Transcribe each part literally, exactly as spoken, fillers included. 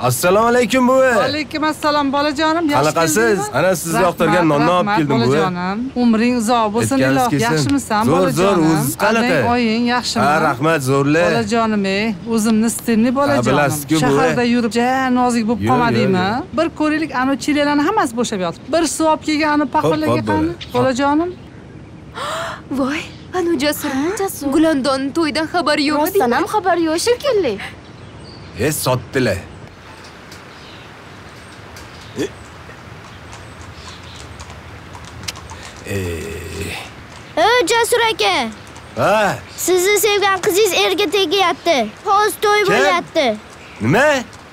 Assalomu alaykum buvi. Alaykum assalom bolajonim. Qanaqasiz? Ana siz yoqtirgan nonni olib keldim buvi. Bolajonim, umring uzoq bo'lsin, iloh. Yaxshimisan bolajonim? Zo'r, zo'r, o'zingiz qanaqa? Oying yaxshimi? Ha, rahmat, zo'rlar. Bolajonim, ey, o'zimni stilni bolajonim. Shaharda yurib, ja nozik bo'lib qolmadingmi? Bir ko'raylik, ana chilelarni hammasi bo'shab yotibdi. Bir suv olib kelgan ana paxlaga qani, bolajonim. Voy, anu Jasur. Jasur. Gulandon to'ydan xabar yo'qmi? Rostdan ham xabar yo'q shekilli. E, sotdilar. Ey, Jasur aka. Ha? Sizni sevgan qizingiz erga tegyapti. Hozir to'y bo'lyapti. Nima?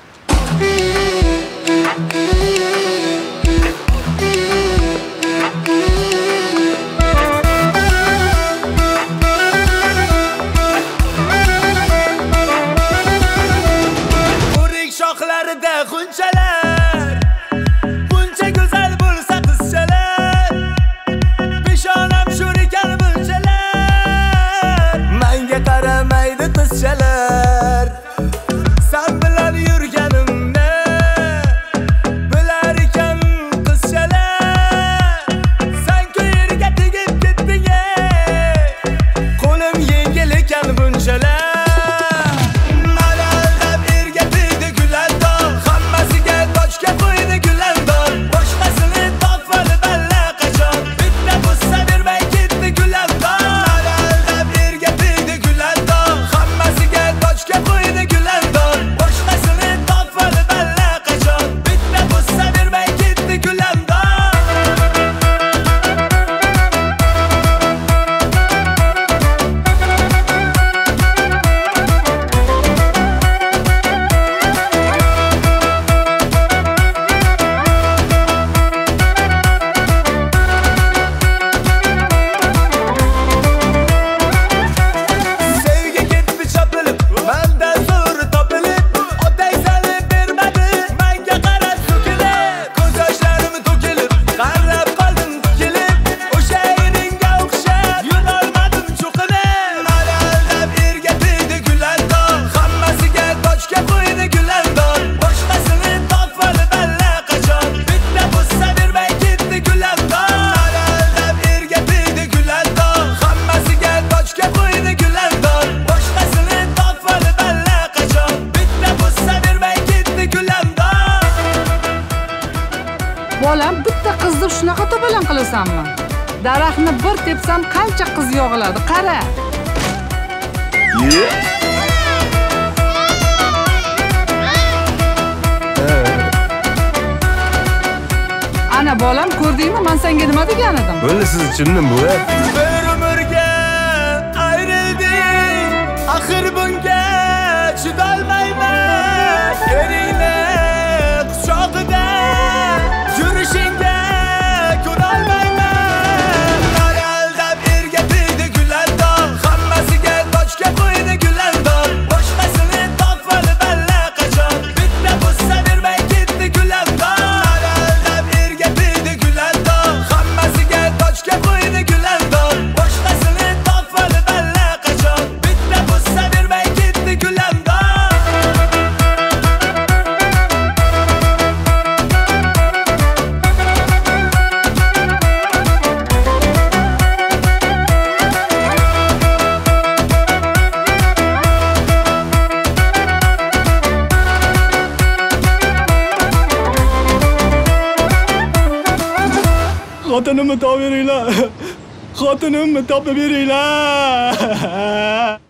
O'rik shoxlarida g'unchalar, buncha go'zal bo'lsa qizchalar, peshonam sho'rikan bunchalar, menga qaramaydi qizchalar. Sen bilan yurganimni bilar ekan qizchalar. Sen ko'yirga tegib ketding, qo'lim yengil ekan bunchalar. Bolam, bitta qizni shunaqa to'balan qilasanmi? Daraxtni bir tepsam qancha qiz yog'iladi, qara. Ana bolam, ko'rdingmi? Men senga nima degan edim? Bo'ldi, siz tushundim bu. Bir umrga ayrildik, axir bunga chidolmayman. Eringni quchog'ida yurishingga ko'rolmayman. Qaraldab erga tegdi gulandon, hammasiga tochga qo'ydi gulandon. Boshqasini topib allaqachon, bitta bo'lsa bermay ketdi gulandon. Qaraldab erga tegdi gulandon, hammasiga tochga qo'ydi gulandon. Boshqasini topib allaqachon, bitta bo'lsa bermay ketdi gulandon. Xotinimni topib beringlar. Xotinimni topib beringlar.